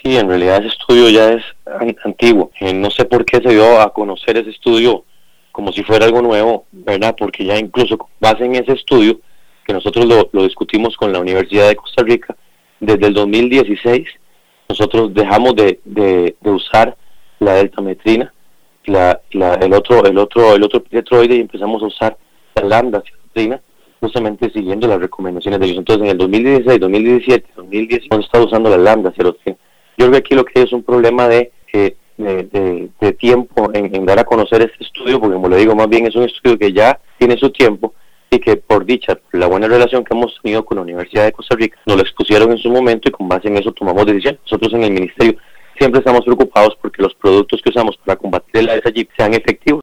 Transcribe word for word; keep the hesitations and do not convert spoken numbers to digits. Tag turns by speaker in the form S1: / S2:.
S1: Sí, en realidad ese estudio ya es an- antiguo. Eh, no sé por qué se dio a conocer ese estudio como si fuera algo nuevo, ¿verdad? Porque ya incluso con base en ese estudio, que nosotros lo, lo discutimos con la Universidad de Costa Rica, desde el dos mil dieciséis, nosotros dejamos de, de, de usar la deltametrina, la, la, el otro el otro el otro tetroide, y empezamos a usar la lambda-cilotrina, justamente siguiendo las recomendaciones de ellos. Entonces, en el dos mil dieciséis, dos mil diecisiete, dos mil dieciocho, hemos estado usando la lambda-cilotrina. Yo creo que aquí lo que hay es un problema de, eh, de, de, de tiempo en, en dar a conocer este estudio, porque como le digo, más bien es un estudio que ya tiene su tiempo y que por dicha, por la buena relación que hemos tenido con la Universidad de Costa Rica, nos lo expusieron en su momento y con base en eso tomamos decisiones. Nosotros en el Ministerio siempre estamos preocupados porque los productos que usamos para combatir el AIDS allí sean efectivos.